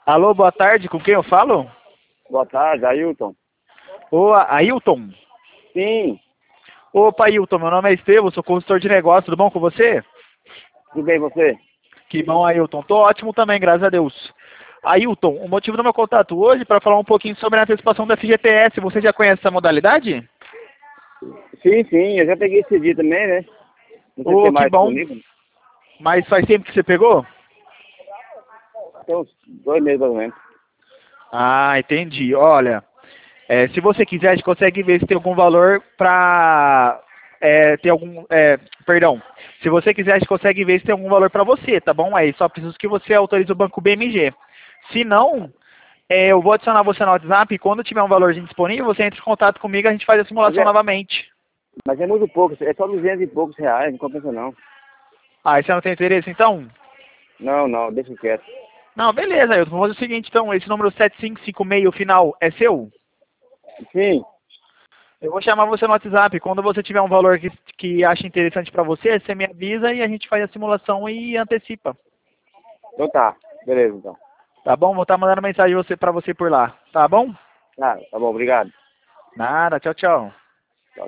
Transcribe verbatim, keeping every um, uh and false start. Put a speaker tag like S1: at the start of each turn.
S1: Alô, boa tarde, com quem eu falo?
S2: Boa tarde, Ailton.
S1: Ô, Ailton.
S2: Sim,
S1: Opa, Ailton, meu nome é Estevam, sou consultor de negócio, tudo bom com você?
S2: tudo bem você?
S1: Que bom, Ailton. Tô ótimo também, graças a Deus. Ailton, o motivo do meu contato hoje é para falar um pouquinho sobre a antecipação da F G T S. Você já conhece essa modalidade?
S2: Sim, sim, eu já peguei esse dia também, né? Não sei se tem
S1: Ô, que
S2: mais
S1: bom.
S2: disponível.
S1: Mas faz tempo que você pegou?
S2: Tem uns dois meses mais ou menos.
S1: Ah, entendi. Olha, é, se você quiser, a gente consegue ver se tem algum valor para é, ter algum, é, perdão. Se você quiser, a gente consegue ver se tem algum valor para você, tá bom? Aí só preciso que você autorize o banco B M G. Se não, é, eu vou adicionar você no WhatsApp e quando tiver um valorzinho disponível, você entra em contato comigo e a gente faz a
S2: Mas
S1: simulação
S2: é,
S1: novamente.
S2: mas é muito pouco, é só duzentos e poucos reais, não compensa não.
S1: Ah, e você não tem interesse então?
S2: Não, não, deixa quieto.
S1: Não, beleza, eu vou fazer o seguinte, então, esse número sete cinco cinco seis, o final, é seu?
S2: Sim,
S1: Eu vou chamar você no WhatsApp. Quando você tiver um valor que, que acha interessante para você, você me avisa e a gente faz a simulação e antecipa.
S2: então tá, beleza então.
S1: Tá bom? Vou estar mandando mensagem você, para você por lá. Tá bom?
S2: Ah, tá bom, obrigado.
S1: Nada, tchau, tchau.